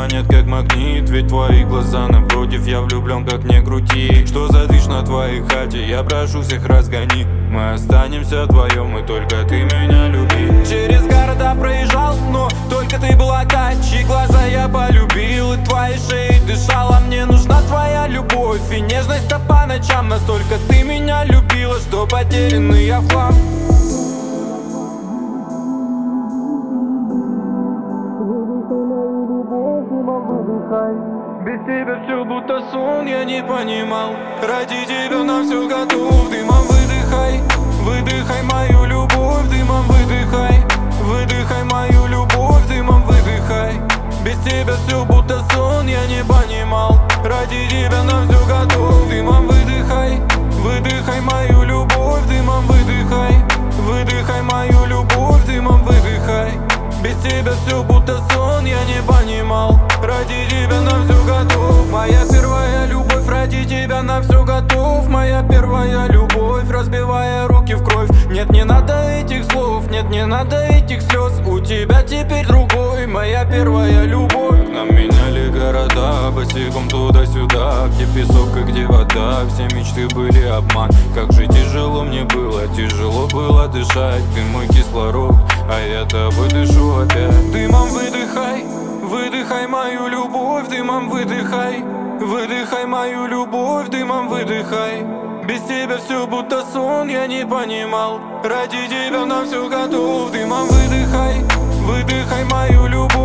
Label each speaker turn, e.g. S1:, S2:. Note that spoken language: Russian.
S1: манят как магнит, ведь твои глаза напротив. Я влюблен, как не крути. Что за движ на твоей хате? Я прошу всех разгони. Мы останемся вдвоем, и только ты меня люби.
S2: Через города проезжал, но только ты была качи. Глаза я полюбил, и твоей шеей дышала. Мне нужна твоя любовь и нежность по ночам. Настолько ты меня любила, что потерянный я в хлам. Без тебя все будто сон, я не понимал. Ради тебя на все готов. Дымом выдыхай, выдыхай мою любовь. Дымом выдыхай, выдыхай мою любовь. Дымом выдыхай. Без тебя все будто сон, я не понимал. Ради тебя на все готов. Дымом выдыхай, выдыхай мою любовь. Дымом выдыхай, выдыхай мою любовь. Дымом выдыхай. Без тебя все будто сон, я не понимал. Ради тебя на все готов. Моя первая любовь, ради тебя на все готов. Моя первая любовь, разбивая руки в кровь. Нет, не надо этих слов, нет, не надо этих слез. У тебя теперь другой, моя первая любовь.
S1: Нам меняли города, босиком туда-сюда. Где песок и где вода, все мечты были обман. Как же тяжело мне было, тяжело было дышать. Ты мой кислород, а я тобой дышу опять.
S2: Дымом выдыхай, выдыхай мою любовь. Дымом выдыхай, выдыхай мою любовь. Дымом выдыхай. Без тебя все будто сон, я не понимал. Ради тебя на все готов. Дымом выдыхай, выдыхай мою любовь.